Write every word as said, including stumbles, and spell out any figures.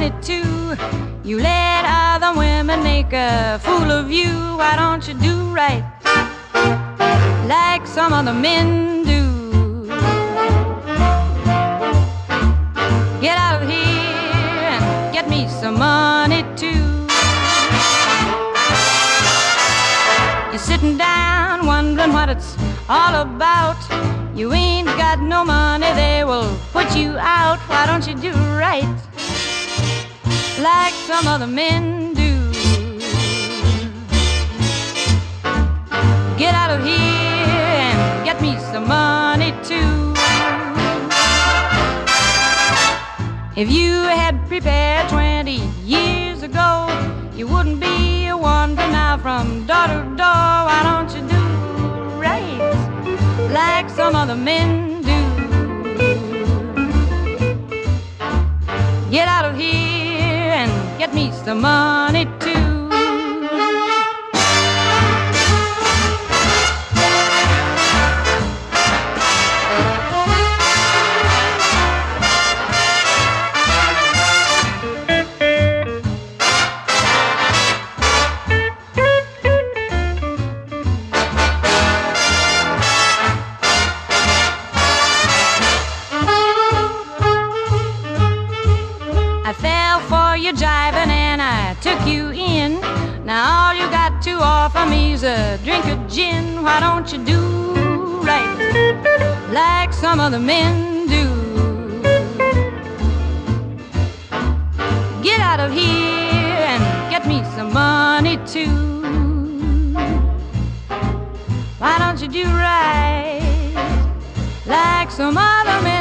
money too. You let other women make a fool of you. Why don't you do right like some other men do? Get out of here and get me some money too. You're sitting down wondering what it's all about. You ain't got no money, they will put you out. Why don't you do right like some other men do? Get out of here and get me some money too. If you had prepared twenty years ago, you wouldn't be wandering now from door to door. Why don't you do right like some other men do? Get out of here and get me some money too. You're jiving and I took you in. Now all you got to offer me's a drink of gin. Why don't you do right like some other men do? Get out of here and get me some money too. Why don't you do right like some other men?